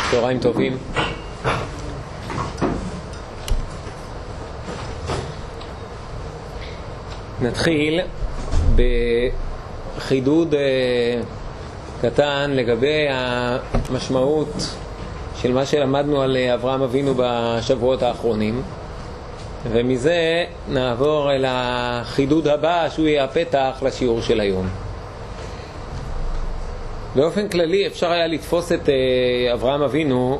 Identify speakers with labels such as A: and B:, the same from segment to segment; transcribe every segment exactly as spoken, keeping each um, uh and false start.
A: צהריים טובים. נתחיל בחידוד קטן לגבי המשמעות של מה שלמדנו על אברהם אבינו בשבועות האחרונים, ומזה נעבור אל החידוד הבא שהוא יהיה הפתח לשיעור של היום. באופן כללי אפשר היה לתפוס את אברהם אבינו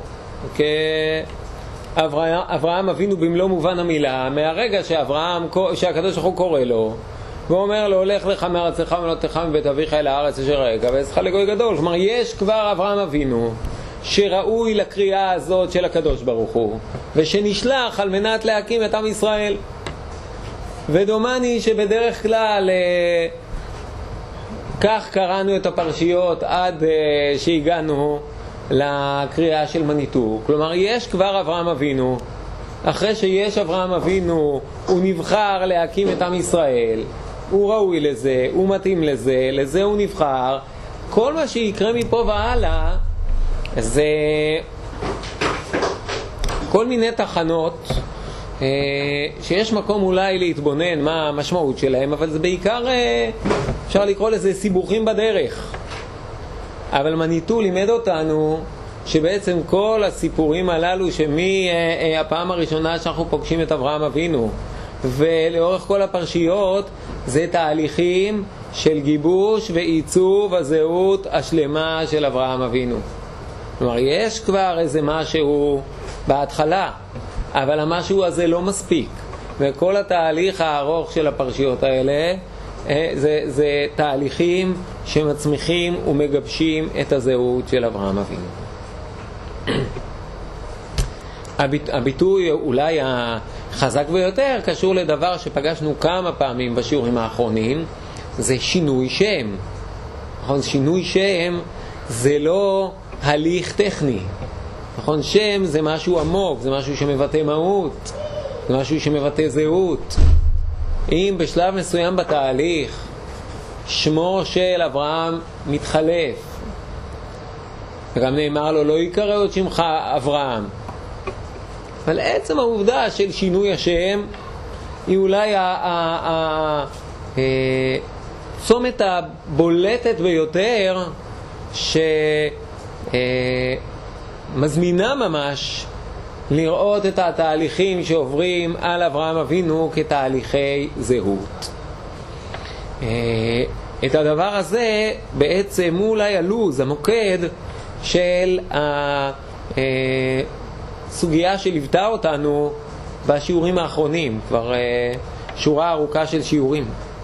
A: כאברהם אבינו במלוא מובן המילה, מהרגע שאברהם, שהקדוש ברוך הוא קורא לו ואומר לו, הולך לך מארצך וממולדתך מבית אביך אל הארץ אשר אראך ואעשך לגוי גדול. כלומר, יש כבר אברהם אבינו שראוי לקריאה הזאת של הקדוש ברוך הוא, ושנשלח על מנת להקים את עם ישראל. ודומני שבדרך כלל כך קראנו את הפרשיות עד שהגענו לקריאה של מניטו. כלומר, יש כבר אברהם אבינו. אחרי שיש אברהם אבינו, הוא נבחר להקים את עם ישראל, הוא ראוי לזה, הוא מתאים לזה, לזה הוא נבחר. כל מה שיקרה מפה והלאה זה כל מיני תחנות אה, שיש מקום אולי להתבונן מה המשמעות שלהם, אבל זה בעיקר אה, אפשר לקרוא לזה סיבוכים בדרך. אבל מניטו לימד אותנו שבעצם כל הסיפורים הללו שמהפעם הראשונה שאנחנו פוגשים את אברהם אבינו ולאורך כל הפרשיות זה תהליכים של גיבוש ועיצוב הזהות השלמה של אברהם אבינו. כלומר, יש כבר איזה משהו בהתחלה, אבל המשהו הזה לא מספיק, וכל התהליך הארוך של הפרשיות האלה זה, זה תהליכים שמצמיחים ומגבשים את הזהות של אברהם אבינו. הביט, הביטוי אולי החזק ביותר קשור לדבר שפגשנו כמה פעמים בשיעורים האחרונים, זה שינוי שם. נכון, שינוי שם זה לא הליך טכני. נכון, שם זה משהו עמוק, זה משהו שמבטא מהות, זה משהו שמבטא זהות. אם בשלב מסוים בתהליך שמו של אברהם מתחלף, וגם נאמר לו לא יקרא עוד שמך אברהם, אבל עצם העובדה של שינוי השם היא אולי הצומת הבולטת ביותר שמזמינה ממש לראות את התהליכים שעוברים על אברהם אבינו כתהליכי זהות. את הדבר הזה בעצם הוא אולי הלוז, המוקד של הסוגיה שליוותה אותנו בשיעורים האחרונים, כבר שורה ארוכה של שיעורים.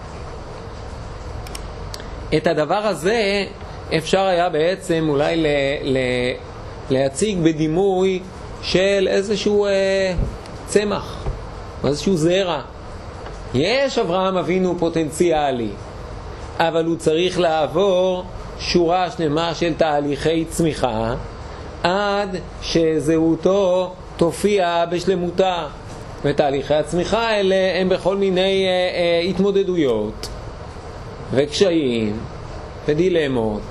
A: את הדבר הזה אפשר היה בעצם אולי ל- ל- להציג בדימוי של איזשהו אה, צמח, איזשהו זרע. יש אברהם אבינו פוטנציאלי, אבל הוא צריך לעבור שורה שלמה של תהליכי צמיחה עד שזהותו תופיע בשלמותה. ותהליכי הצמיחה האלה הם בכל מיני אה, אה, התמודדויות וקשיים ודילמות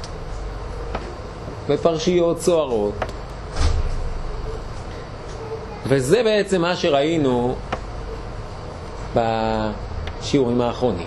A: ופרשיות סוערות. וזה בעצם מה שראינו בשיעורים האחרונים,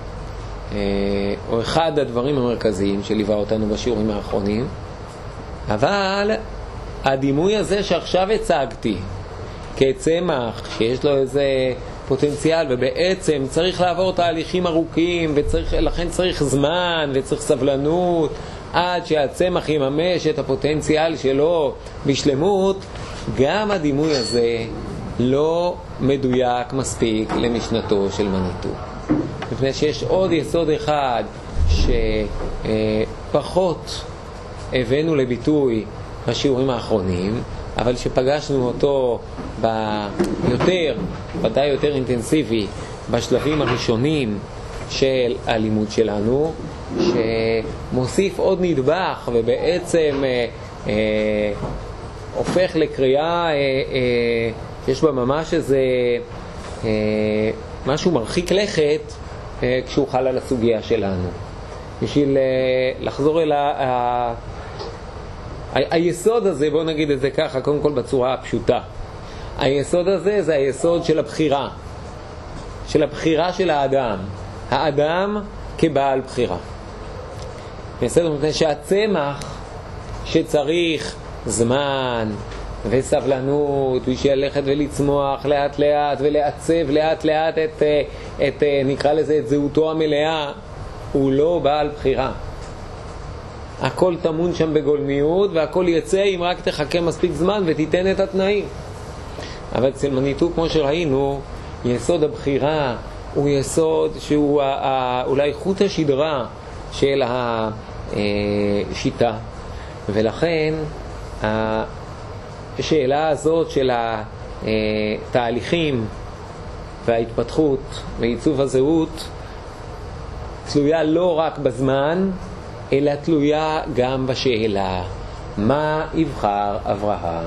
A: או אחד הדברים המרכזיים שליווה אותנו בשיעורים האחרונים. אבל הדימוי הזה שעכשיו הצגתי כצמח שיש לו איזה פוטנציאל ובעצם צריך לעבור תהליכים ארוכים ולכן צריך זמן וצריך סבלנות עד שהצמח יממש את הפוטנציאל שלו בשלמות, גם הדימוי הזה לא מדויק מספיק למשנתו של מניטו. לפני שיש עוד יסוד אחד שפחות הבאנו לביטוי בשיעורים האחרונים, אבל שפגשנו אותו ביותר, ודאי יותר אינטנסיבי, בשלבים הראשונים של הלימוד שלנו, שמוסיף עוד נדבך ובעצם אה, אה, הופך לקריאה אה, אה, יש בה ממש איזה אה, משהו מרחיק לכת אה, כשהוא חל על הסוגיה שלנו. בשביל אה, לחזור אל ה- היסוד הזה, בואו נגיד את זה ככה, קודם כל בצורה הפשוטה. היסוד הזה זה היסוד של הבחירה. של הבחירה של האדם. האדם כבעל בחירה. בסדר, מפני שהצמח שצריך זמן וסבלנות בשביל ללכת ולצמוח לאט לאט ולעצב לאט לאט את, את, נקרא לזה, את זהותו המלאה, הוא לא בעל בחירה. הכל תמון שם בגולמיות, והכל יצא אם רק תחכה מספיק זמן ותיתן את התנאים. אבל אצל מניטו, כמו שראינו, יסוד הבחירה הוא יסוד שהוא אולי חוט השדרה של השיטה, ולכן השאלה הזאת של התהליכים וההתפתחות ועיצוב הזהות תלויה לא רק בזמן, אלא תלויה גם בשאלה מה יבחר אברהם.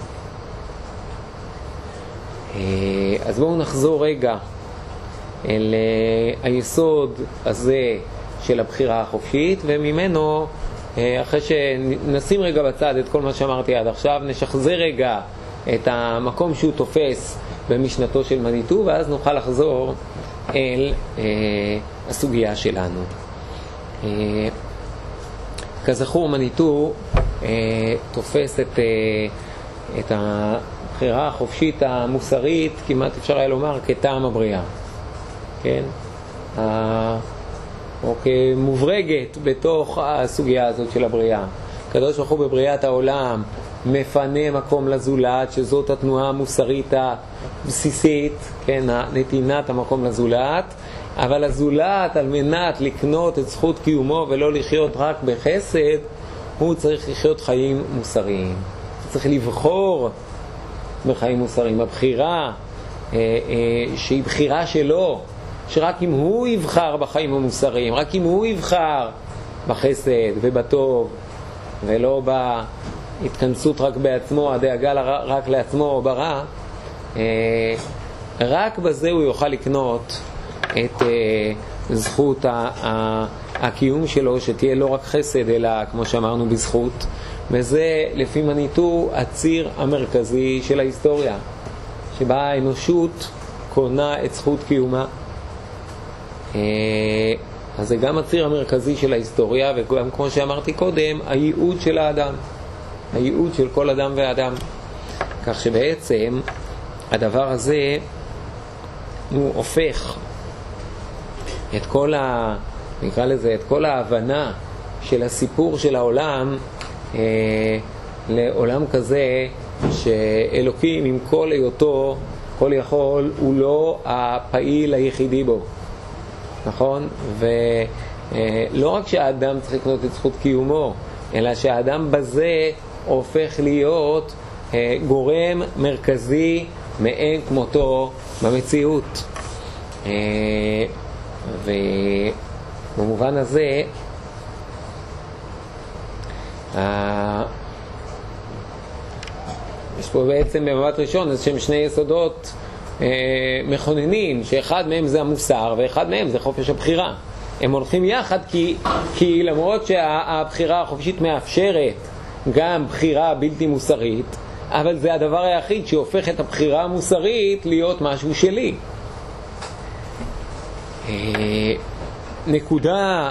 A: אז בואו נחזור רגע אל היסוד הזה של הבחירה החופשית, וממנו, אחרי שנשים רגע בצד את כל מה שאמרתי עד עכשיו, נשחזר רגע את המקום שהוא תופס במשנתו של מניטו, ואז נוכל לחזור אל אה, הסוגיה שלנו. אה, כזכור, מניטו אה, תופס את, אה, את הבחירה החופשית המוסרית, כמעט אפשר היה לומר, כטעם הבריאה. כן? אה, או כמוברגת בתוך הסוגיה הזאת של הבריאה. הקדוש ברוך הוא בבריאת העולם מפנה מקום לזולת, שזאת התנועה המוסרית הבסיסית, כן, נתינת המקום לזולת, אבל הזולת, על מנת לקנות את זכות קיומו ולא לחיות רק בחסד, הוא צריך לחיות חיים מוסריים. הוא צריך לבחור בחיים מוסריים. הבחירה אה, אה, שהיא בחירה שלו, שרק אם הוא יבחר בחיים המוסריים, רק אם הוא יבחר בחסד ובטוב, ולא בהתכנסות רק בעצמו, הדאגה רק לעצמו או ברע, רק בזה הוא יוכל לקנות את זכות הקיום שלו, שתהיה לא רק חסד, אלא כמו שאמרנו בזכות. וזה לפי מניטו הציר המרכזי של ההיסטוריה, שבה האנושות קונה את זכות קיומה. אז זה גם הציר המרכזי של ההיסטוריה, וגם כמו שאמרתי קודם, הייעוד של האדם, הייעוד של כל אדם ואדם. כך שבעצם הדבר הזה הוא הופך את כל ה... נקרא לזה, את כל ההבנה של הסיפור של העולם אה, לעולם כזה שאלוקים עם כל היותו, כל יכול, הוא לא הפעיל היחידי בו. נכון? ולא רק שהאדם צריך לקנות את זכות קיומו, אלא שהאדם בזה הופך להיות גורם מרכזי מאין כמותו במציאות. ובמובן הזה יש פה בעצם במבט ראשון אז שהם שני יסודות מכוננים, שאחד מהם זה המוסר ואחד מהם זה חופש הבחירה. הם הולכים יחד כי, כי למרות שהבחירה החופשית מאפשרת גם בחירה בלתי מוסרית, אבל זה הדבר היחיד שהופך את הבחירה המוסרית להיות משהו שלי. נקודה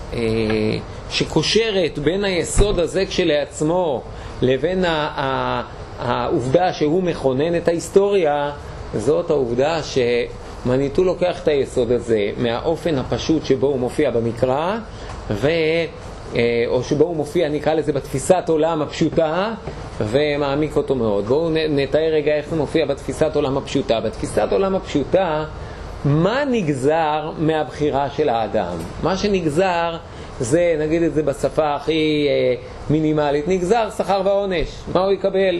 A: שקושרת בין היסוד הזה כשלעצמו לבין העובדה שהוא מכונן את ההיסטוריה, זאת העובדה שמניטו לוקח את היסוד הזה מהאופן הפשוט שבו הוא מופיע במקרא, ו... או שבו הוא מופיע, נקרא לזה, בתפיסת עולם הפשוטה, ומעמיק אותו מאוד. בואו נתאר רגע איך זה מופיע בתפיסת עולם הפשוטה. בתפיסת עולם הפשוטה, מה נגזר מהבחירה של האדם? מה שנגזר זה, נגיד את זה בשפה הכי מינימלית, נגזר שכר ועונש. מה הוא יקבל?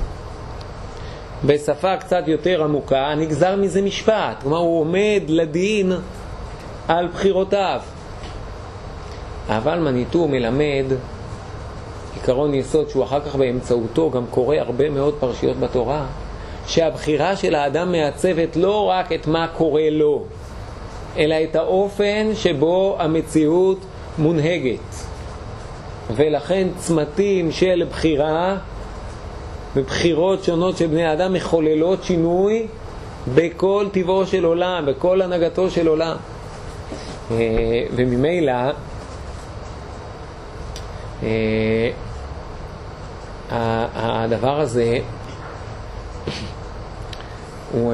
A: בשפה קצת יותר עמוקה, נגזר מזה משפט. כלומר, הוא עומד לדין על בחירותיו. אבל מניטו מלמד עיקרון יסוד שהוא אחר כך באמצעותו גם קורא הרבה מאוד פרשיות בתורה, שהבחירה של האדם מעצבת לא רק את מה קורה לו, אלא את האופן שבו המציאות מונהגת. ולכן צמתים של בחירה ובחירות שונות של בני אדם מחוללות שינוי בכל טבעו של עולם, בכל הנהגתו של עולם. וממילא הדבר הזה הוא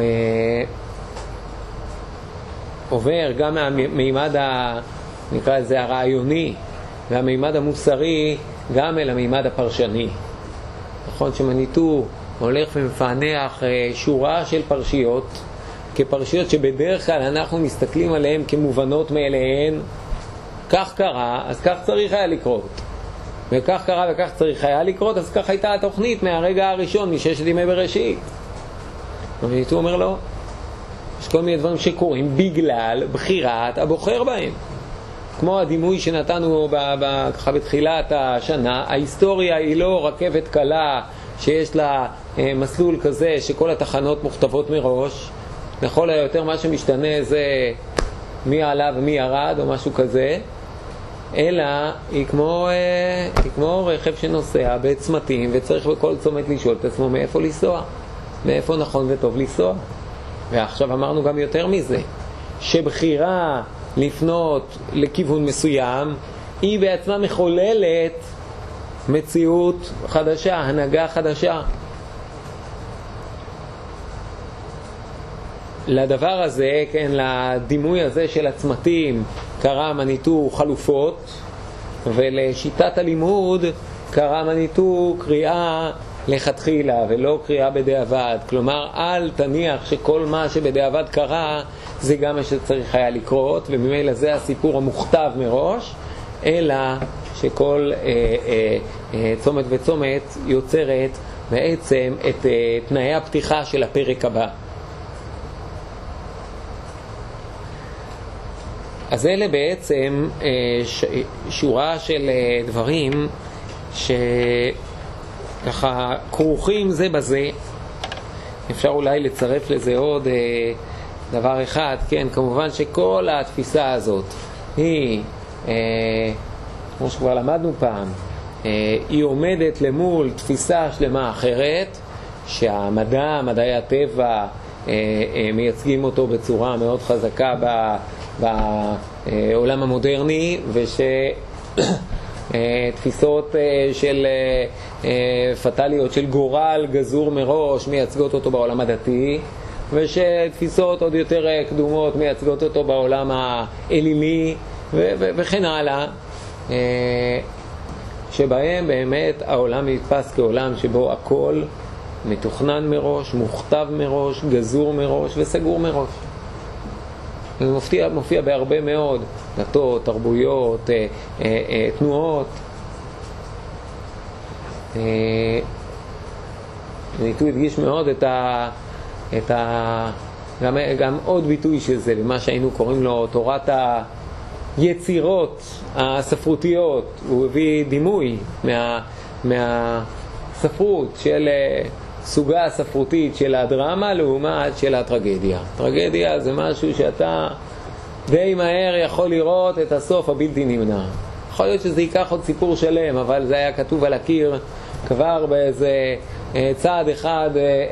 A: עובר גם מהמימד ה, נקרא לזה הרעיוני והמימד המוסרי גם אל המימד הפרשני. נכון שמניטו הולך ומפענח שורה של פרשיות כפרשיות שבדרך כלל אנחנו מסתכלים עליהן כמובנות מאליהן. כך קרה, אז כך צריך היה לקרות, וכך קרה וכך צריך היה לקרות, אז כך הייתה התוכנית מהרגע הראשון, מששת ימי בראשית. ומניטו אומר לו, יש כל מיני דברים שקורים בגלל בחירת הבוחר בהם. כמו הדימוי שנתנו ב- ב- ככה בתחילת השנה, ההיסטוריה היא לא רכבת קלה שיש לה אה, מסלול כזה שכל התחנות מוכתבות מראש. לכל היותר מה שמשתנה זה מי עלה ומי ירד או משהו כזה, אלא היא כמו, אה, היא כמו רכב שנוסע בצמתים וצריך בכל צומת לשאול את עצמו מאיפה לנסוע, מאיפה נכון וטוב לנסוע. ועכשיו אמרנו גם יותר מזה, שבחירה לפנות לכיוון מסוים היא בעצמה מחוללת מציאות חדשה, הנהגה חדשה. לדבר הזה, כן, לדימוי הזה של הצמתים קרא מניטו חלופות, ולשיטת הלימוד קרא מניטו קריאה לכתחילה ולא קריאה בדיעבד. כלומר, אל תניח שכל מה שבדיעבד קרה זה גם מה שצריך היה לקרות, וממילא זה הסיפור המוכתב מראש, אלא שכל אה, אה, אה, צומת וצומת יוצרת בעצם את אה, תנאי הפתיחה של הפרק הבא. אז אלה בעצם אה, ש, שורה של אה, דברים שככה כרוכים זה בזה. אפשר אולי לצרף לזה עוד אה, דבר אחד, כן, כמובן שכל התפיסה הזאת היא, אה, כמו שכבר למדנו פעם, אה, היא עומדת למול תפיסה שלמה אחרת, שהמדע, מדעי הטבע, אה, אה, מייצגים אותו בצורה מאוד חזקה ב, בעולם המודרני, ושתפיסות אה, של אה, אה, פטליות, של גורל גזור מראש, מייצגות אותו בעולם הדתי, ושתפיסות עוד יותר קדומות מייצגות אותו בעולם האלילי ו- ו- וכן הלאה, שבהם באמת העולם נתפס כעולם שבו הכל מתוכנן מראש, מוכתב מראש, גזור מראש וסגור מראש. זה מופיע, מופיע בהרבה מאוד דתות, תרבויות, אה, אה, אה, תנועות. ניטו הדגיש מאוד את ה... את ה... גם, גם עוד ביטוי של זה, במה שהיינו קוראים לו תורת היצירות הספרותיות. הוא הביא דימוי מה, מהספרות של סוגה הספרותית של הדרמה לעומת של הטרגדיה. טרגדיה זה משהו שאתה די מהר יכול לראות את הסוף הבלתי נמנע. יכול להיות שזה ייקח עוד סיפור שלם, אבל זה היה כתוב על הקיר כבר באיזה צעד אחד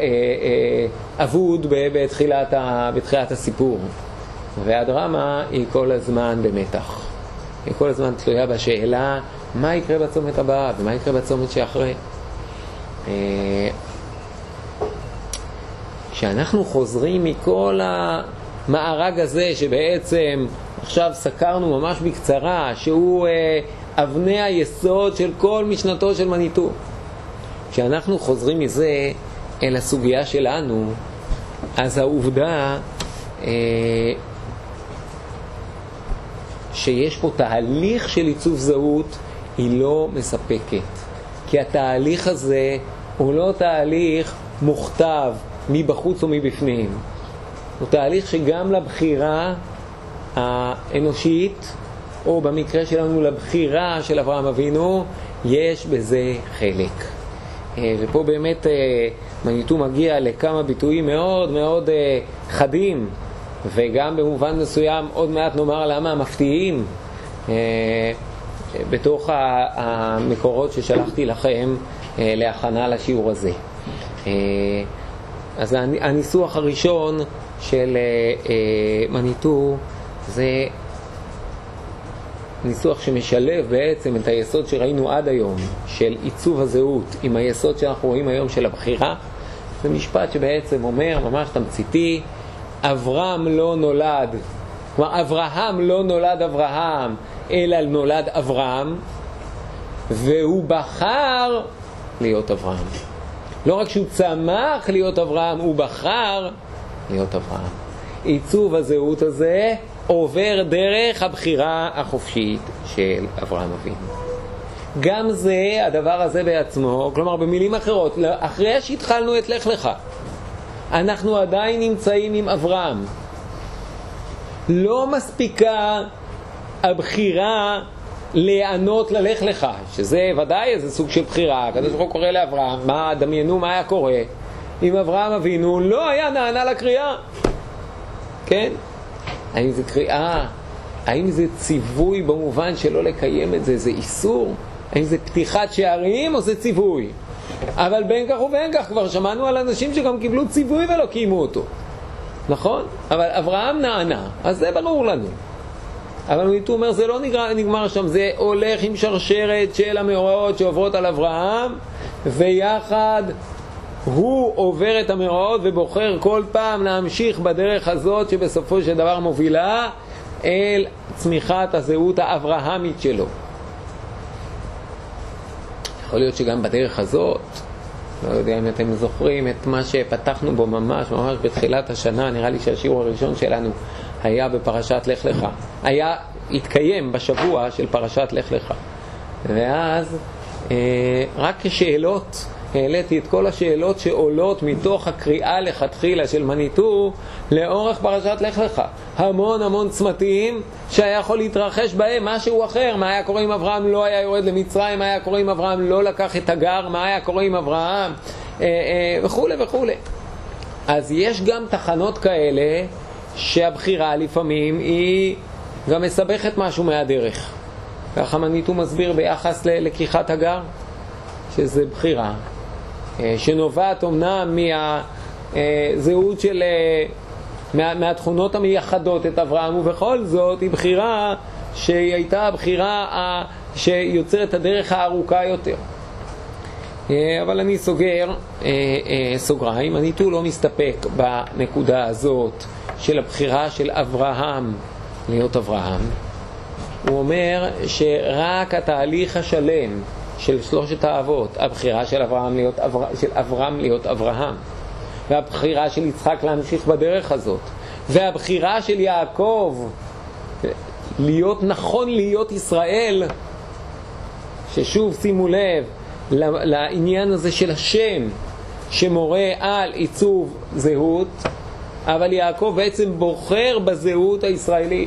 A: אבוד בתחילת, בתחילת הסיפור. והדרמה היא כל הזמן במתח. היא כל הזמן תלויה בשאלה מה יקרה בצומת הבאה ומה יקרה בצומת שאחרי. כשאנחנו חוזרים מכל המארג הזה שבעצם עכשיו סקרנו ממש בקצרה, שהוא אבני היסוד של כל משנתו של מניטו, כשאנחנו חוזרים מזה אל הסוגיה שלנו, אז העובדה אה, שיש פה תהליך של עיצוב זהות היא לא מספקת. כי התהליך הזה הוא לא תהליך מוכתב מבחוץ או מבפנים. הוא תהליך שגם לבחירה האנושית, או במקרה שלנו לבחירה של אברהם אבינו, יש בזה חלק. ופה באמת מניטו מגיע לכמה ביטויים מאוד מאוד חדים, וגם במובן מסוים עוד מעט נאמר למה מפתיעים, בתוך המקורות ששלחתי לכם להכנה לשיעור הזה. אז הניסוח הראשון של מניטו זה ניסוח שמשלב בעצם את היסוד שראינו עד היום של עיצוב הזהות עם היסוד שאנחנו רואים היום של הבחירה. זה משפט שבעצם אומר, ממש תמציתי, אברהם לא נולד, כלומר אברהם לא נולד אברהם, אלא נולד אברהם, והוא בחר להיות אברהם. לא רק שהוא צמח להיות אברהם, הוא בחר להיות אברהם. עיצוב הזהות הזה עובר דרך הבחירה החופשית של אברהם אבינו. גם זה, הדבר הזה בעצמו, כלומר במילים אחרות, אחרי שהתחלנו את לך לך, אנחנו עדיין נמצאים עם אברהם. לא מספיקה הבחירה לענות ללך לך, שזה ודאי איזה סוג של בחירה. הקדוש ברוך הוא קורא לאברהם, מה, דמיינו מה היה קורה אם אברהם אבינו לא היה נענה לקריאה? כן? האם זה קריאה? האם זה ציווי במובן שלא לקיים את זה? זה איסור? האם זה פתיחת שערים או זה ציווי? אבל בין כך ובין כך כבר שמענו על אנשים שגם קיבלו ציווי ולא קיימו אותו, נכון? אבל אברהם נענה, אז זה ברור לנו. אבל מניטו אומר, זה לא נגמר, נגמר שם, זה הולך עם שרשרת של המאורעות שעוברות על אברהם, ויחד הוא עובר את המאורעות ובוחר כל פעם להמשיך בדרך הזאת שבסופו של דבר מובילה אל צמיחת הזהות האברהמית שלו. יכול להיות שגם בדרך הזאת, לא יודע אם אתם זוכרים את מה שפתחנו בו ממש, ממש בתחילת השנה, נראה לי שהשיעור הראשון שלנו היה בפרשת לך לך. היה, התקיים בשבוע של פרשת לך לך. ואז אה, רק כשאלות, העליתי את כל השאלות שעולות מתוך הקריאה לכתחילה של מניטו לאורך פרשת לך לך. המון המון צמתים שהיה יכול להתרחש בהם משהו אחר. מה היה קורה אם אברהם לא היה יורד למצרים? מה היה קורה אם אברהם לא לקח את הגר? מה היה קורה אם אברהם? אה, אה, וכו' וכו'. אז יש גם תחנות כאלה שהבחירה לפעמים היא גם מסבכת משהו מהדרך. ככה מניטו מסביר ביחס ללקיחת הגר, שזה בחירה שנובעת אומנם מהזהות של, מה, מהתכונות המייחדות את אברהם, ובכל זאת היא בחירה שהיא הייתה בחירה שיוצרת את הדרך הארוכה יותר. אבל אני סוגר סוגריים, מניטו לא מסתפק בנקודה הזאת של הבחירה של אברהם להיות אברהם. הוא אומר שרק התהליך השלם של שלושת האבות, הבחירה של אברהם להיות, אבר... של אברהם להיות אברהם, והבחירה של יצחק להמשיך בדרך הזאת, והבחירה של יעקב להיות נכון להיות ישראל, ששוב שימו לב לעניין הזה של השם שמורה על עיצוב זהות, אבל יעקב בעצם בוחר בזהות הישראלית.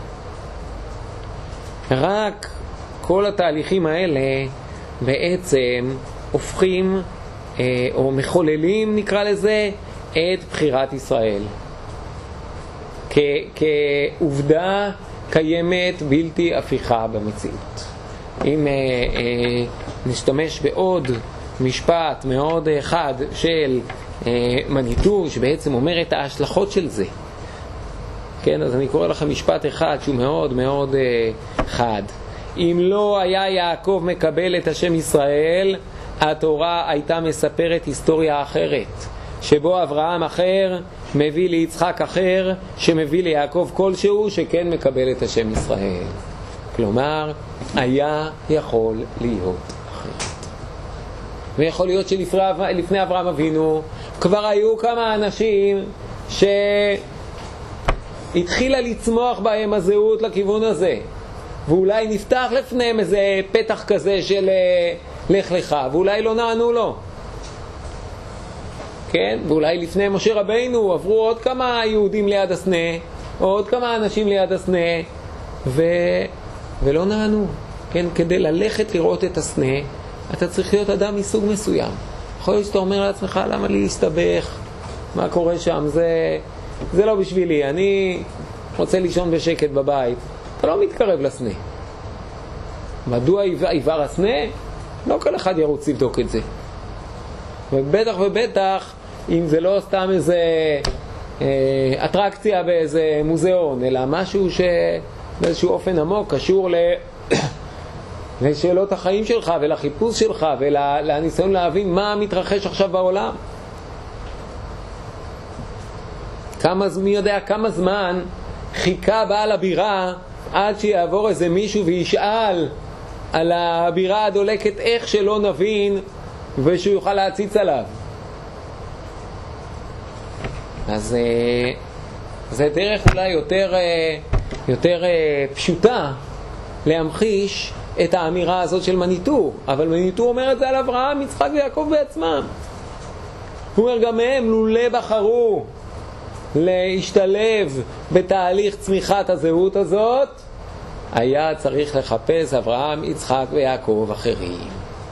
A: רק כל התהליכים האלה בעצם הופכים או מחוללים, נקרא לזה, את בחירת ישראל כ- כעובדה קיימת בלתי הפיכה במציאות. אם אה, אה, נשתמש בעוד משפט מאוד אחד של אה, מניטו שבעצם אומר את ההשלכות של זה, כן, אז אני קורא לכם משפט אחד שהוא מאוד מאוד אה, חד. אם לא היה יעקב מקבל את השם ישראל, התורה הייתה מספרת היסטוריה אחרת, שבו אברהם אחר מביא ליצחק אחר, שמביא ליעקב כלשהו שכן מקבל את השם ישראל. כלומר, היה יכול להיות אחרת. ויכול להיות שלפני אברהם אבינו כבר היו כמה אנשים שהתחילה לצמוח בהם הזהות לכיוון הזה, ואולי נפתח לפניהם איזה פתח כזה של לך לך, ואולי לא נענו לו. כן? ואולי לפני משה רבינו עברו עוד כמה יהודים ליד הסנה, או עוד כמה אנשים ליד הסנה, ו... ולא נענו. כן? כדי ללכת לראות את הסנה, אתה צריך להיות אדם מסוג מסוים. יכול להיות שאתה אומר לעצמך, למה לי להסתבך? מה קורה שם? זה, זה לא בשבילי. אני רוצה לישון בשקט בבית. אתה לא מתקרב לסנה. מדוע עיוור הסנה? לא כל אחד ירוץ לבדוק את זה. ובטח ובטח אם זה לא סתם איזה אה, אטרקציה באיזה מוזיאון, אלא משהו שבאיזשהו אופן עמוק קשור ל... לשאלות החיים שלך ולחיפוש שלך ולניסיון להבין מה מתרחש עכשיו בעולם. כמה, מי יודע כמה זמן חיכה בעל הבירה עד שיעבור איזה מישהו וישאל על הבירה הדולקת איך שלא נבין ושהוא יוכל להציץ עליו. אז זה דרך אולי יותר, יותר פשוטה להמחיש את האמירה הזאת של מניטו, אבל מניטו אומר את זה על אברהם, יצחק ויעקב בעצמם. הוא אומר גם הם לולא בחרו להשתלב בתהליך צמיחת הזהות הזאת, היה צריך לחפש אברהם, יצחק ויעקב אחרים.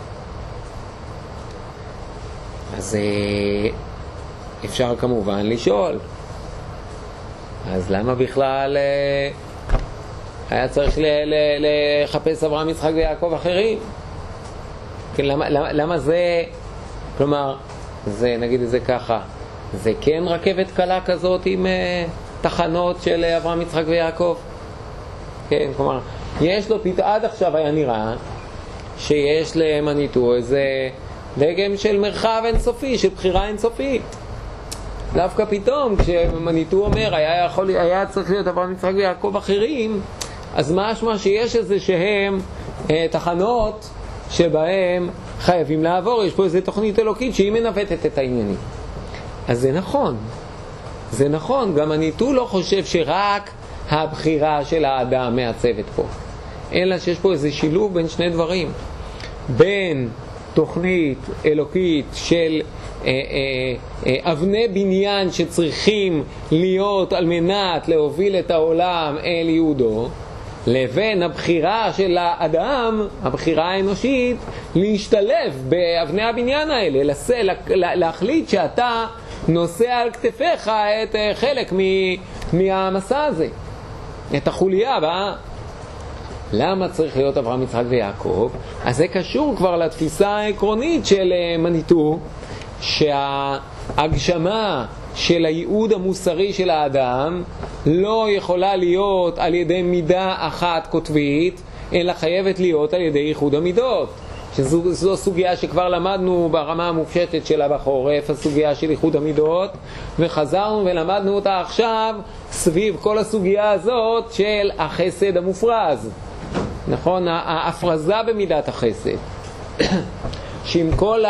A: אז אפשר כמובן לשאול, אז למה בכלל היה צריך לחפש אברהם, יצחק ויעקב אחרים? כן, למה, למה, למה זה, כלומר, זה, נגיד את זה ככה, זה כן רכבת קלה כזאת עם uh, תחנות של אברהם, יצחק ויעקב? כן, כלומר, יש לו, עד עכשיו היה נראה שיש למניטו איזה דגם של מרחב אינסופי, של בחירה אינסופית. דווקא פתאום, כשמניטו אומר, היה, יכול, היה צריך להיות אברהם, יצחק ויעקב אחרים, אז משמע שיש איזה שהם אה, תחנות שבהם חייבים לעבור. יש פה איזו תוכנית אלוקית שהיא מנווטת את העניינים. אז זה נכון. זה נכון. גם מניטו לא חושב שרק הבחירה של האדם מעצבת פה, אלא שיש פה איזה שילוב בין שני דברים. בין תוכנית אלוקית של אה, אה, אה, אבני בניין שצריכים להיות על מנת להוביל את העולם אל יהודו, לבין הבחירה של האדם, הבחירה האנושית, להשתלב באבני הבניין האלה, לסה, לה, להחליט שאתה נושא על כתפיך את חלק מ, מהמסע הזה, את החוליה הבאה. למה צריך להיות אברהם, יצחק ויעקב? אז זה קשור כבר לתפיסה העקרונית של מניטו, שההגשמה של הייעוד המוסרי של האדם לא יכולה להיות על ידי מידה אחת כותבית, אלא חייבת להיות על ידי ייחוד המידות, שזו סוגיה שכבר למדנו ברמה המופשטת שלה בחורף, הסוגיה של ייחוד המידות, וחזרנו ולמדנו אותה עכשיו סביב כל הסוגיה הזאת של החסד המופרז, נכון? ההפרזה במידת החסד, שעם כל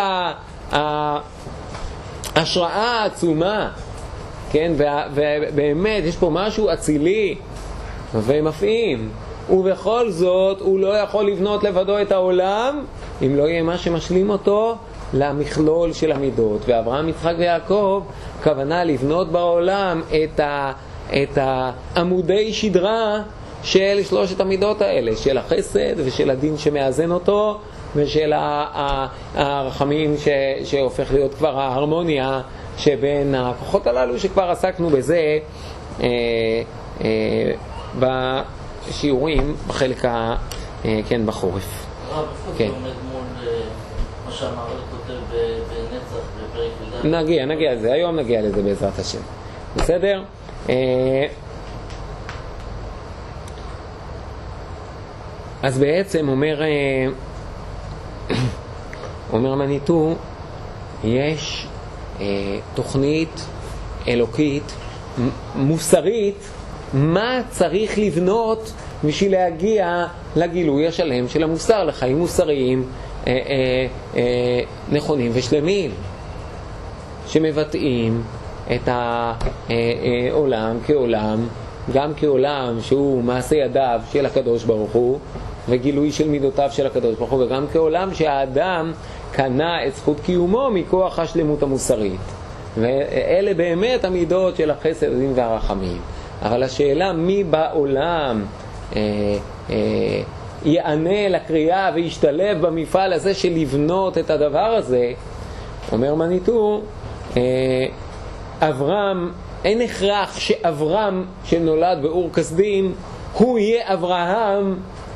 A: ההשראה העצומה, כן, ובאמת יש פה משהו אצילי ומפעים, ובכל זאת הוא לא יכול לבנות לבדו את העולם אם לא יהיה מה שמשלים אותו למכלול של המידות. ואברהם, יצחק ויעקב, כוונה לבנות בעולם את, ה, את העמודי שדרה של שלושת המידות האלה, של החסד ושל הדין שמאזן אותו ושל הרחמים ש, שהופך להיות כבר ההרמוניה שבין הכוחות הללו, שכבר עסקנו בזה אה, אה, בשיעורים בחלק ה... אה, כן, בחורף.
B: הרב, איפה זה עומד מול מה שאמרת כותב בנצח בפרק י"ד?
A: נגיע, נגיע לזה, היום נגיע לזה בעזרת השם. בסדר? אה, אז בעצם אומר אומר מניטו, יש אה, תוכנית אלוקית מוסרית מה צריך לבנות בשביל להגיע לגילוי השלם של המוסר, לחיים מוסריים אה, אה, אה, נכונים ושלמים שמבטאים את העולם כעולם, גם כעולם שהוא מעשה ידיו של הקדוש ברוך הוא וגילוי של מידותיו של הקדוש ברוך הוא, וגם כעולם שהאדם קנה את זכות קיומו מכוח השלמות המוסרית. ואלה באמת המידות של החסד, הדין והרחמים. אבל השאלה מי בעולם אה, אה, יענה לקריאה וישתלב במפעל הזה של לבנות את הדבר הזה, אומר מניטו, אה, אברהם, אין הכרח שאברהם שנולד באור כסדים הוא יהיה אברהם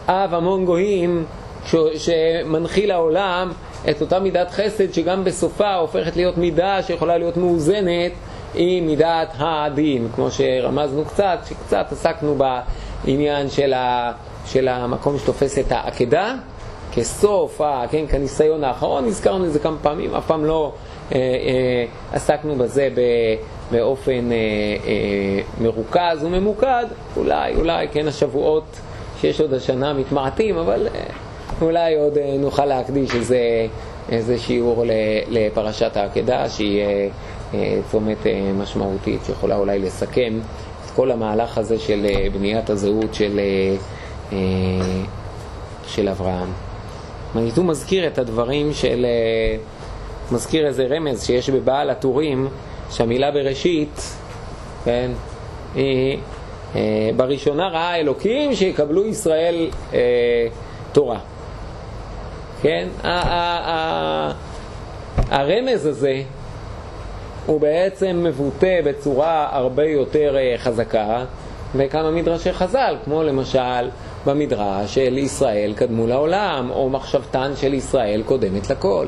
A: אב המון גויים, ש... שמנחיל לעולם את אותה מידת חסד שגם בסופה הופכת להיות מידה שיכולה להיות מאוזנת עם מידת הדין, כמו שרמזנו קצת, שקצת עסקנו בעניין של, ה... של המקום שתופס את העקדה כסוף, כן, כניסיון האחרון. הזכרנו את זה כמה פעמים, אף פעם לא אה, אה, עסקנו בזה ב... באופן אה, אה, מרוכז וממוקד. אולי, אולי, כן, השבועות שיש עוד השנה מתמעטים, אבל אה, אולי עוד אה, נוכל להקדיש איזה, איזה שיעור לפרשת העקדה, שהיא אה, אה, צומת אה, משמעותית, שיכולה אולי לסכם את כל המהלך הזה של אה, בניית הזהות של, אה, אה, של אברהם. מניטו מזכיר את הדברים של, אה, מזכיר איזה רמז שיש בבעל הטורים, שהמילה בראשית, כן, היא, אה, בראשונה ראה אלוקים שיקבלו ישראל אה, תורה. כן, ה- ה- ה- הרמז הזה הוא בעצם מבוטא בצורה הרבה יותר אה, חזקה בכמה מדרשי חז"ל, כמו למשל במדרש של ישראל קדמו לעולם, או מחשבתן של ישראל קודמת לכל.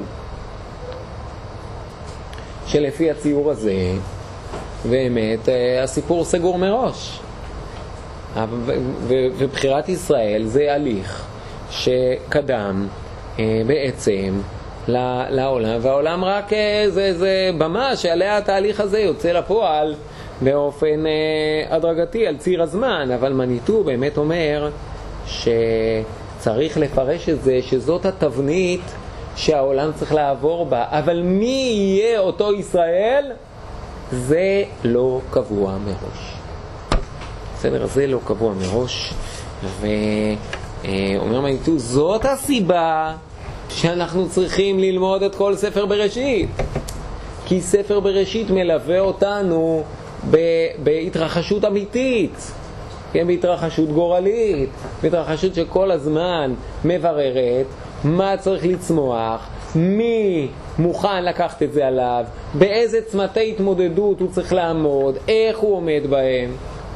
A: שלפי הציור הזה, באמת, הסיפור סגור מראש. ובחירת ישראל זה הליך שקדם בעצם לעולם, והעולם רק זה, זה במה שעליה התהליך הזה יוצא לפועל באופן הדרגתי על ציר הזמן. אבל מניטו באמת אומר שצריך לפרש את זה, שזאת התבנית שהעולם צריך לעבור בה, אבל מי יהיה אותו ישראל? זה לא קבוע מראש. בסדר, זה לא קבוע מראש. ואומר מניטו, זאת הסיבה שאנחנו צריכים ללמוד את כל ספר בראשית. כי ספר בראשית מלווה אותנו בהתרחשות אמיתית, כן, בהתרחשות גורלית, בהתרחשות שכל הזמן מבררת מה צריך לצמוח, מי מוכן לקחת את זה עליו, באיזה צמתי התמודדות הוא צריך לעמוד, איך הוא עומד בהם.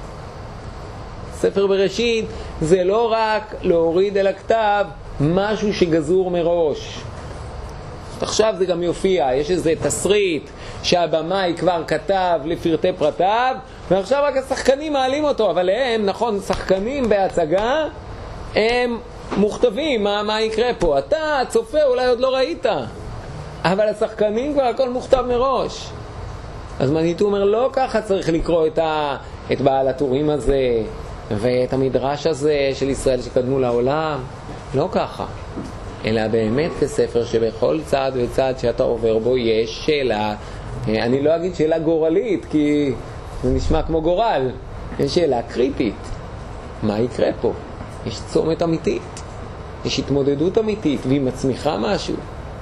A: ספר בראשית זה לא רק להוריד אל הכתב משהו שגזור מראש. עכשיו זה גם יופיע, יש איזה תסריט שהבמאי כבר כתב לפרטי פרטיו, ועכשיו רק השחקנים מעלים אותו, אבל הם, נכון, שחקנים בהצגה, הם מוכתבים, מה, מה יקרה פה? אתה, צופה, אולי עוד לא ראית, אבל השחקנים כבר הכל מוכתב מראש. אז מניטו אומר, לא ככה צריך לקרוא את, ה, את בעל הטורים הזה, ואת המדרש הזה של ישראל שקדמו לעולם, לא ככה. אלא באמת כספר שבכל צעד וצעד שאתה עובר בו יש שאלה, אני לא אגיד שאלה גורלית, כי זה נשמע כמו גורל, יש שאלה קריטית. מה יקרה פה? יש צומת אמיתית, יש התמודדות אמיתית, והיא מצמיחה משהו.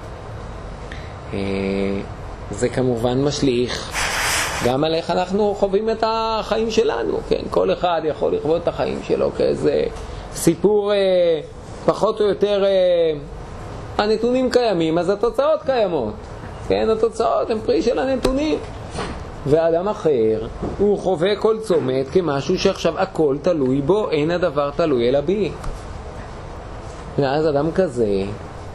A: זה כמובן משליך גם על איך אנחנו חווים את החיים שלנו, כן? כל אחד יכול לחוות את החיים שלו כאיזה סיפור אה, פחות או יותר, אה, הנתונים קיימים, אז התוצאות קיימות, כן? התוצאות הן פרי של הנתונים. ואדם אחר הוא חווה כל צומת כמשהו שעכשיו הכל תלוי בו, אין הדבר תלוי אלא בי. ואז אדם כזה,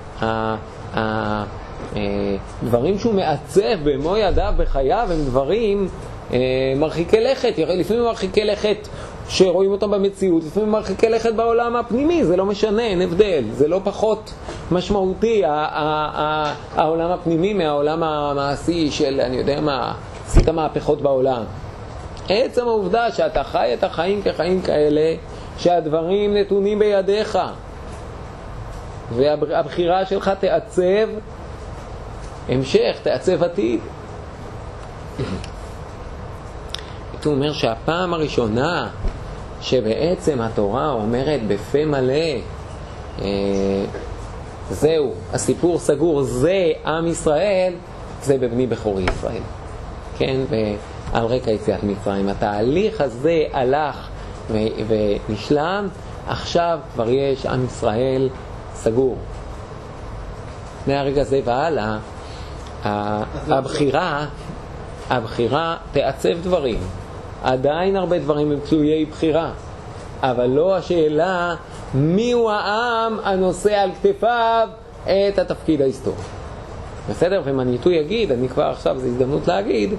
A: הדברים שהוא מעצב במו ידיו בחייו הם דברים מרחיקי לכת, לפעמים מרחיקי לכת שרואים אותם במציאות, לפעמים מרחיקי לכת בעולם הפנימי, זה לא משנה, אין הבדל, זה לא פחות משמעותי העולם הפנימי מהעולם המעשי של, אני יודע מה, עשית מהפכות בעולם. עצם העובדה שאתה חי את החיים כחיים כאלה, שהדברים נתונים בידיך, והבחירה שלך תעצב המשך, תעצב עתיד. הוא אומר שהפעם הראשונה שבעצם התורה אומרת בפה מלא, אה, זהו, הסיפור סגור, זה עם ישראל, זה בבני בכורי ישראל. כן, ועל רקע יציאת מצרים. התהליך הזה הלך ו- ונשלם, עכשיו כבר יש עם ישראל סגור. מהרגע זה והלאה, הבחירה, הבחירה תעצב דברים. עדיין הרבה דברים הם תלויי בחירה. אבל לא השאלה מיהו העם הנושא על כתפיו את התפקיד ההיסטורי. בסדר? ומניטו יגיד, אני כבר עכשיו, זו הזדמנות להגיד,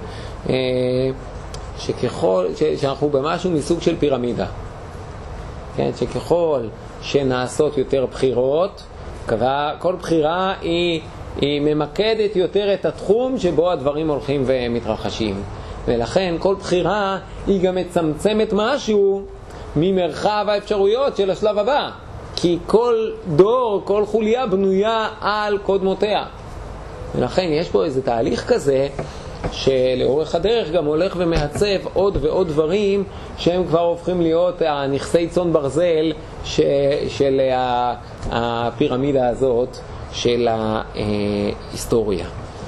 A: שככל, שאנחנו במשהו מסוג של פירמידה. כן? שככל שנעשות יותר בחירות, כל בחירה היא, היא ממקדת יותר את התחום שבו הדברים הולכים ומתרחשים. ולכן כל בחירה היא גם מצמצמת משהו ממרחב האפשרויות של השלב הבא. כי כל דור, כל חוליה בנויה על קודמותיה. ולכן יש פה איזה תהליך כזה שלאורך הדרך גם הולך ומעצב עוד ועוד דברים שהם כבר הופכים להיות הנכסי צאן ברזל ש, של הפירמידה הזאת של ההיסטוריה.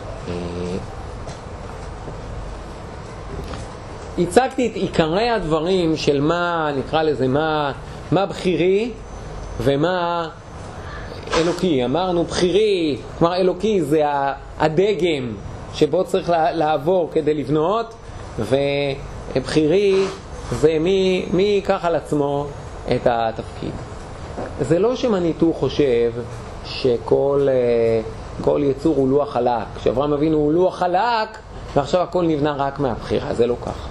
A: הצגתי את עיקרי הדברים של מה, נקרא לזה, מה, מה בחירי ומה אלוקי. אמרנו בחירי, כלומר אלוקי זה הדגם שבו צריך לעבור כדי לבנות, ובחירי זה מי, מי ייקח על עצמו את התפקיד. זה לא שמניטו חושב שכל כל יצור הוא לוח חלק, שאברהם אבינו הוא לוח חלק ועכשיו הכל נבנה רק מהבחירה, זה לא ככה.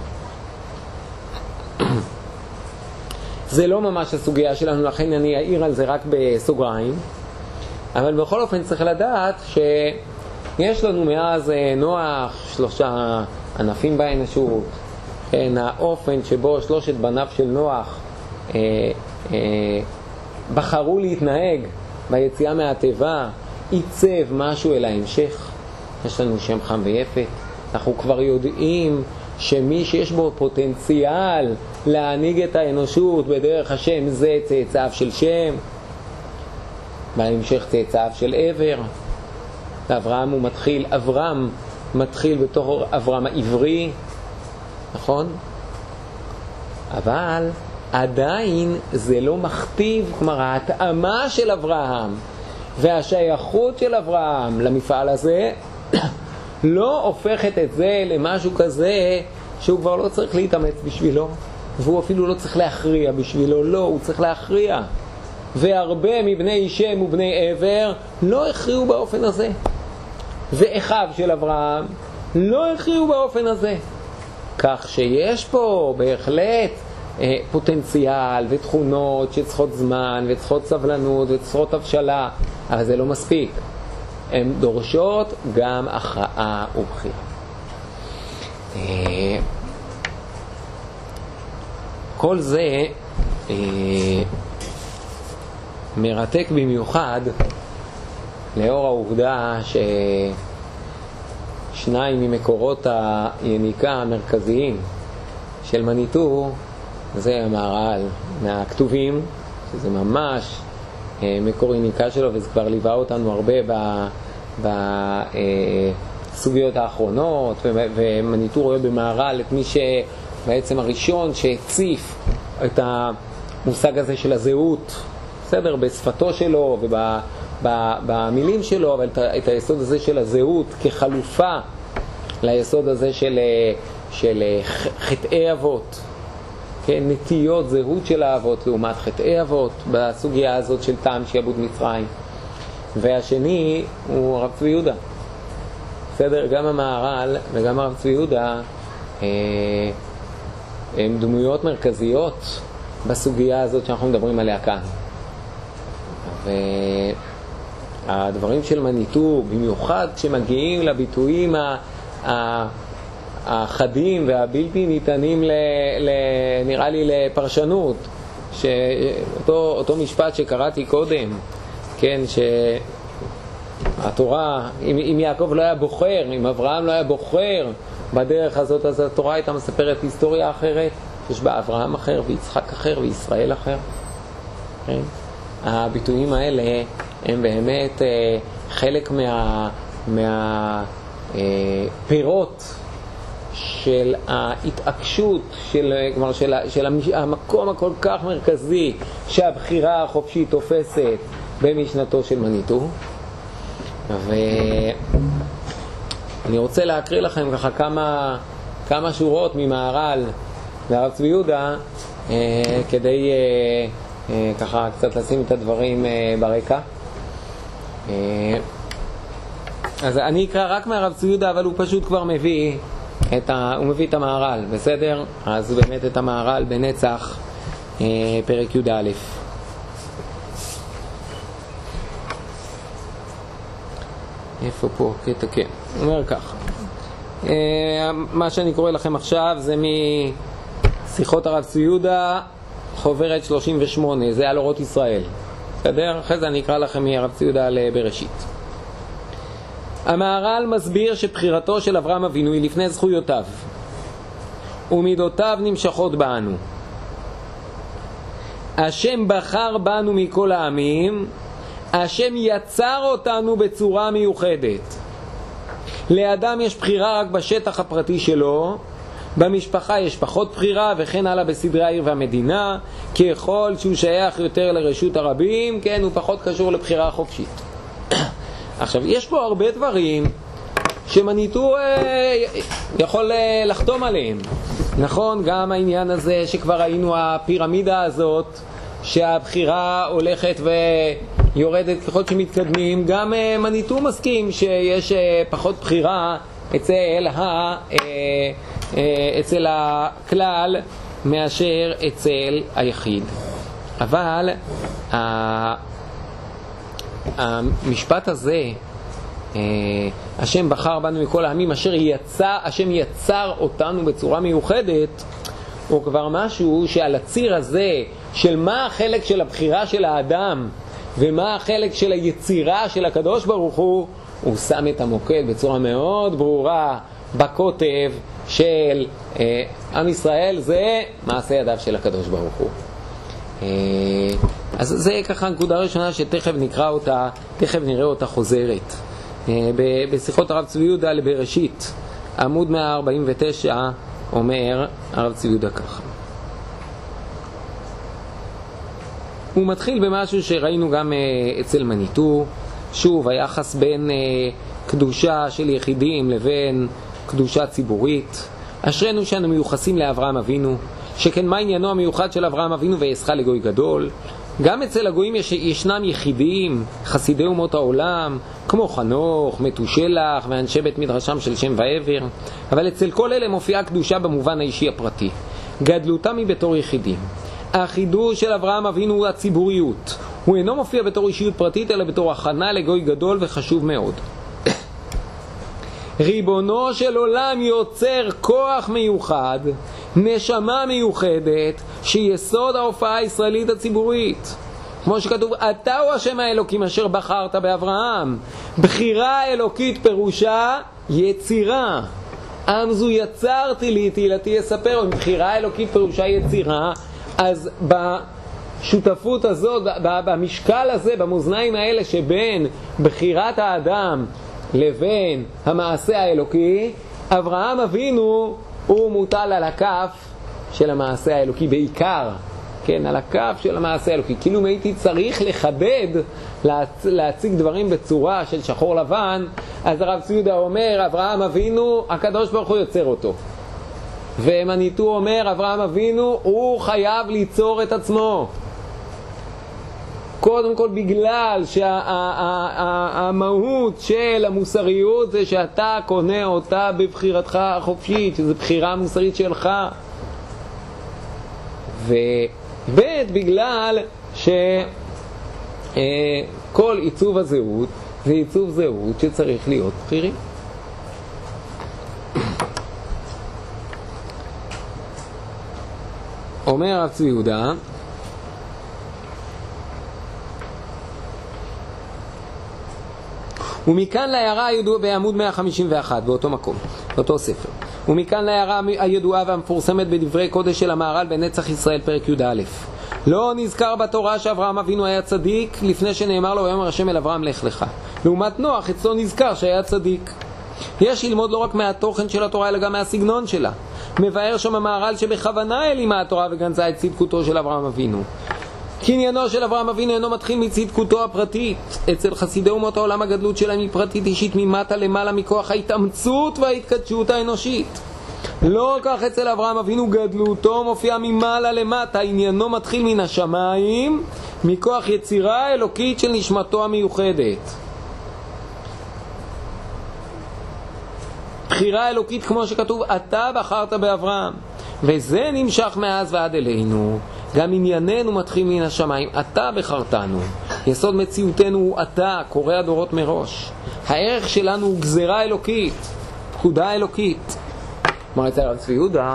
A: זה לא ממש הסוגיה שלנו, לכן אני אעיר על זה רק בסוגריים, אבל בכל אופן צריך לדעת שיש לנו מאז נוח שלושה ענפים באנושות, כן, האופן שבו שלושת בניו של נוח אה, אה, בחרו להתנהג ביציאה מהטבע, עיצב משהו אל ההמשך. יש לנו שם חם ויפת, אנחנו כבר יודעים שמי שיש בו פוטנציאל להנהיג את האנושות בדרך השם זה צאצאיו של שם, בהמשך צאצאיו של עבר. אברהם הוא מתחיל, אברהם מתחיל בתור אברהם העברי, נכון? אבל עדיין זה לא מכתיב, כלומר ההתאמה של אברהם והשייכות של אברהם למפעל הזה לא הופכת את זה למשהו כזה שהוא כבר לא צריך להתאמץ בשבילו, והוא אפילו לא צריך להכריע בשבילו, לא, הוא צריך להכריע. והרבה מבני שם ובני עבר לא הכריעו באופן הזה, ואחיו של אברהם לא הכריעו באופן הזה. כך שיש פה בהחלט אה, פוטנציאל ותכונות שצריכות זמן וצריכות סבלנות וצריכות הבשלה, אבל זה לא מספיק. הן דורשות גם הכרעה ובחירה. אה, כל זה אה, מרתק במיוחד לאור העובדה ששניים ממקורות היניקה המרכזיים של מניטו זה המהר"ל מהכתובים, שזה ממש מקור יניקה שלו, וזה כבר ליווה אותנו הרבה בסוגיות האחרונות, ומניטו רואה במהר"ל את מי שבעצם הראשון שהציף את המושג הזה של הזהות, בסדר, בשפתו שלו ובמילים שלו, אבל את היסוד הזה של הזהות כחלופה ליסוד הזה של, של חטאי אבות, כן, נטיות זהות של האבות לעומת חטאי אבות בסוגיה הזאת של טעם שיעבוד מצרים. והשני הוא הרב צבי יהודה, בסדר, גם המהר"ל וגם הרב צבי יהודה אה, הם דמויות מרכזיות בסוגיה הזאת שאנחנו מדברים עליה כאן. והדברים של מניטו, במיוחד כשמגיעים לביטויים החדים והבלתי ניתנים ל, ל, נראה לי לפרשנות, שאותו אותו משפט שקראתי קודם, כן, שהתורה, אם, אם יעקב לא היה בוחר, אם אברהם לא היה בוחר בדרך הזאת, אז התורה הייתה מספרת היסטוריה אחרת, יש בה אברהם אחר ויצחק אחר וישראל אחר, כן? הביטויים האלה הם באמת אה, חלק מה, מה אה, פירות של ההתעקשות של, כלומר, של, של המקום הכל כך מרכזי שהבחירה החופשית תופסת במשנתו של מניטו. ואני רוצה להקריא לכם ככה כמה, כמה שורות ממהר"ל והרב צבי יהודה אה, כדי אה, אה, ככה קצת לשים את הדברים אה, ברקע. אה, אז אני אקרא רק מהרב צבי יהודה, אבל הוא פשוט כבר מביא את, ה, הוא מביא את המהר"ל, בסדר? אז באמת את המהר"ל בנצח אה, פרק י"א. איפה פה? קטע, כן. הוא אומר ככה. אה, מה שאני קורא לכם עכשיו זה משיחות הרב צבי יהודה, חוברת שלושים ושמונה, זה על אורות ישראל. בסדר? אחרי זה אני אקרא לכם מהרב צבי יהודה לבראשית. המהר"ל מסביר שבחירתו של אברהם אבינו היא לפני זכויותיו, ומידותיו נמשכות בנו. השם בחר בנו מכל העמים, השם יצר אותנו בצורה מיוחדת. לאדם יש בחירה רק בשטח הפרטי שלו, במשפחה יש פחות בחירה, וכן הלאה בסדרי העיר והמדינה. ככל שהוא שייך יותר לרשות הרבים, כן, הוא פחות קשור לבחירה חופשית. עכשיו, יש פה הרבה דברים שמניטו אה, יכול אה, לחתום עליהם. נכון, גם העניין הזה שכבר ראינו, הפירמידה הזאת, שהבחירה הולכת ויורדת ככל שמתקדמים, גם אה, מניטו מסכים שיש אה, פחות בחירה אצל, ה, אה, אה, אצל הכלל מאשר אצל היחיד. אבל אה, המשפט הזה, השם בחר בנו מכל העמים, אשר יצא, השם יצר אותנו בצורה מיוחדת, הוא כבר משהו שעל הציר הזה של מה החלק של הבחירה של האדם ומה החלק של היצירה של הקדוש ברוך הוא, הוא שם את המוקד בצורה מאוד ברורה בכותב של אה, עם ישראל, זה מעשה ידיו של הקדוש ברוך הוא. אה, אז זה ככה נקודה ראשונה שתכף נקרא אותה, תכף נראה אותה חוזרת. בשיחות הרב צבי יהודה לבראשית, עמוד מאה ארבעים ותשע, אומר הרב צבי יהודה ככה. הוא מתחיל במשהו שראינו גם אצל מניטו, שוב, היחס בין קדושה של יחידים לבין קדושה ציבורית. אשרנו שאנו מיוחסים לאברהם אבינו, שכן מה עניינו המיוחד של אברהם אבינו ויעשך לגוי גדול. גם אצל הגויים יש, ישנם יחידים, חסידי אומות העולם, כמו חנוך, מתושלח ואנשי בית מדרשם של שם ועבר, אבל אצל כל אלה מופיעה קדושה במובן האישי הפרטי. גדלותם היא בתור יחידים. החידוש של אברהם אבינו הוא הציבוריות. הוא אינו מופיע בתור אישיות פרטית, אלא בתור הכנה לגוי גדול וחשוב מאוד. ריבונו של עולם יוצר כוח מיוחד, נשמה מיוחדת, שיסוד ההופעה הישראלית הציבורית. כמו שכתוב, אתה הוא השם האלוקים אשר בחרת באברהם. בחירה אלוקית פירושה יצירה. עם זו יצרתי לי, תהילתי יספר. בחירה אלוקית פירושה יצירה. אז בשותפות הזאת, במשקל הזה, במאזניים האלה שבין בחירת האדם לבין המעשה האלוקי, אברהם אבינו הוא מוטל על הכף של המעשה האלוקי בעיקר, כן, על הכף של המעשה האלוקי. כאילו אם הייתי צריך לחדד, להצ... להציג דברים בצורה של שחור לבן, אז הרב צבי יהודה אומר, אברהם אבינו, הקדוש ברוך הוא יוצר אותו. ומניטו אומר, אברהם אבינו, הוא חייב ליצור את עצמו. קודם כל בגלל שהמהות של המוסריות זה שאתה קונה אותה בבחירתך החופשית, שזו בחירה מוסרית שלך. ובית בגלל שכל עיצוב הזהות זה עיצוב זהות שצריך להיות בחירים. אומר הרב צבי יהודה, ומכאן להערה הידועה בעמוד מאה חמישים ואחת, באותו מקום, באותו ספר. ומכאן להערה הידועה והמפורסמת בדברי קודש של המהר"ל בנצח ישראל פרק י"א. לא נזכר בתורה שאברהם אבינו היה צדיק לפני שנאמר לו ויאמר השם אל אברהם לך לך. לעומת נוח אצלו נזכר שהיה צדיק. יש ללמוד לא רק מהתוכן של התורה אלא גם מהסגנון שלה. מבאר שם המהר"ל שבכוונה העלימה התורה וגנזה את צדקותו של אברהם אבינו. קניינו של אברהם אבינו אינו מתחיל מצדקותו הפרטית. אצל חסידי אומות העולם הגדלות שלהם היא פרטית אישית ממטה למעלה מכוח ההתאמצות וההתקדשות האנושית. לא כך אצל אברהם אבינו, גדלותו מופיע ממעלה למטה, עניינו מתחיל מן השמיים, מכוח יצירה אלוקית של נשמתו המיוחדת. בחירה אלוקית כמו שכתוב, אתה בחרת באברהם, וזה נמשך מאז ועד אלינו. גם ענייננו מתחיל מן השמיים, אתה בחרתנו, יסוד מציאותנו הוא אתה, קורא הדורות מראש. הערך שלנו הוא גזרה אלוקית, פקודה אלוקית. כלומר, אצל הרב צבי יהודה,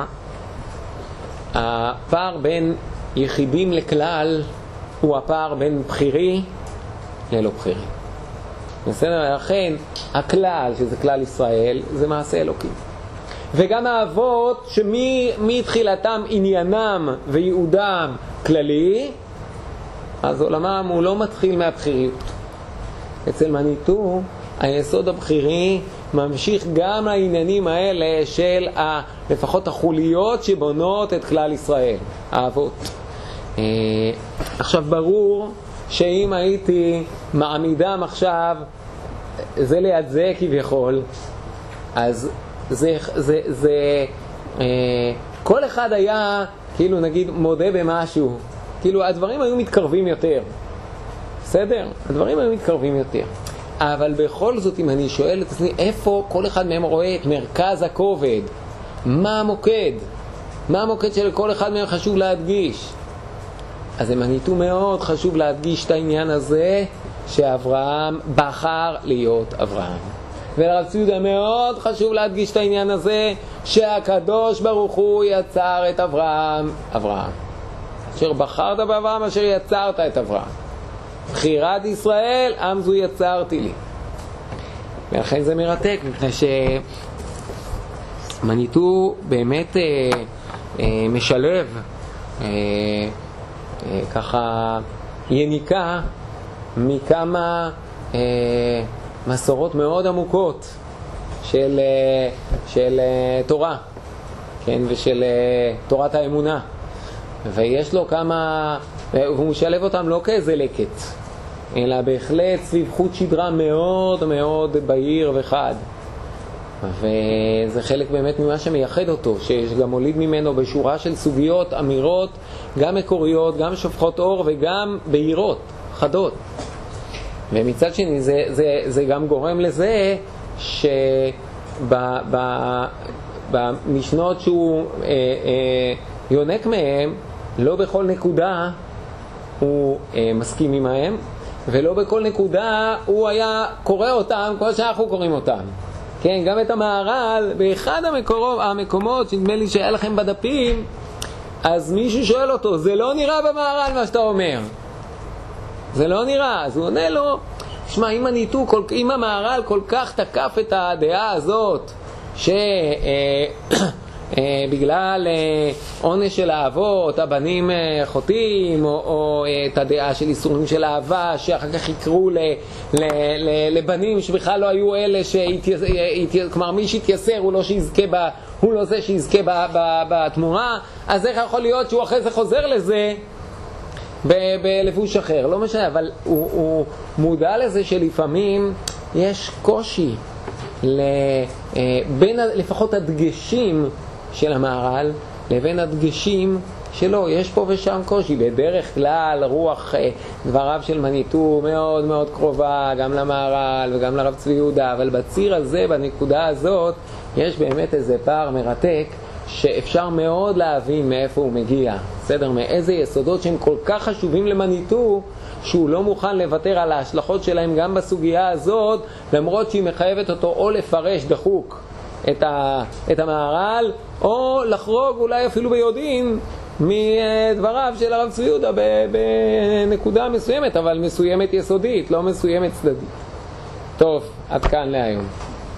A: הפער בין יחידים לכלל הוא הפער בין בחירי ללא בחירי. בסדר, לכן הכלל, שזה כלל ישראל, זה מעשה אלוקי. וגם האבות שמתחילתם עניינם וייעודם כללי, אז עולמם הוא לא מתחיל מהבחיריות. אצל מניטו היסוד הבחירי ממשיך גם העניינים האלה של ה, לפחות החוליות שבונות את כלל ישראל, האבות. אה, עכשיו ברור שאם הייתי מעמידם עכשיו זה ליד זה כביכול, אז זה, זה, זה, אה, כל אחד היה כאילו נגיד מודה במשהו, כאילו הדברים היו מתקרבים יותר, בסדר? הדברים היו מתקרבים יותר. אבל בכל זאת, אם אני שואל את עצמי, איפה כל אחד מהם רואה את מרכז הכובד? מה המוקד? מה המוקד של כל אחד מהם חשוב להדגיש? אז הם עניתו מאוד חשוב להדגיש את העניין הזה, שאברהם בחר להיות אברהם. ולרב צבי יהודה מאוד חשוב להדגיש את העניין הזה, שהקדוש ברוך הוא יצר את אברהם, אברהם. אשר בחרת באברהם, אשר יצרת את אברהם. בחירת ישראל, עם זו יצרתי לי. ולכן זה מרתק, מפני שמניטו באמת אה, אה, משלב אה, אה, ככה יניקה מכמה אה, מסורות מאוד עמוקות של, אה, של אה, תורה, כן? ושל אה, תורת האמונה. ויש לו כמה, והוא משלב אותם לא כאיזה לקט, אלא בהחלט סביב חוט שדרה מאוד מאוד בהיר וחד. וזה חלק באמת ממה שמייחד אותו, שיש גם מוליד ממנו בשורה של סוגיות, אמירות, גם מקוריות, גם שופכות אור וגם בהירות, חדות. ומצד שני זה, זה, זה גם גורם לזה שבמשנות שהוא אה, אה, יונק מהם, לא בכל נקודה הוא אה, מסכים עמהם, ולא בכל נקודה הוא היה קורא אותם כמו שאנחנו קוראים אותם. כן, גם את המהר"ל, באחד המקורות, המקומות שנדמה לי שהיה לכם בדפים, אז מישהו שואל אותו, זה לא נראה במהר"ל מה שאתה אומר? זה לא נראה. אז הוא עונה לו, שמע, אם הניתוק, אם המהר"ל כל כך תקף את הדעה הזאת, ש... אה, בגלל עונש של האבות, הבנים חוטאים, או, או את הדעה של איסורים של אהבה, שאחר כך יקרו ל, ל, ל, לבנים שבכלל לא היו אלה שהתייסר, כלומר מי שהתייסר הוא לא, שיזכה ב, הוא לא זה שיזכה ב, ב, בתמורה, אז איך יכול להיות שהוא אחרי זה חוזר לזה ב- בלבוש אחר? לא משנה, אבל הוא, הוא מודע לזה שלפעמים יש קושי ל, בין לפחות הדגשים של המהר"ל לבין הדגשים שלו. יש פה ושם קושי. בדרך כלל רוח אה, דבריו של מניטו מאוד מאוד קרובה גם למהר"ל וגם לרב צבי יהודה, אבל בציר הזה, בנקודה הזאת, יש באמת איזה פער מרתק שאפשר מאוד להבין מאיפה הוא מגיע, בסדר? מאיזה יסודות שהם כל כך חשובים למניטו, שהוא לא מוכן לוותר על ההשלכות שלהם גם בסוגיה הזאת, למרות שהיא מחייבת אותו או לפרש דחוק את, ה, את המהר"ל, או לחרוג אולי אפילו ביודעין מדבריו של הרב צבי יהודה בנקודה מסוימת, אבל מסוימת יסודית, לא מסוימת צדדית. טוב, עד כאן להיום.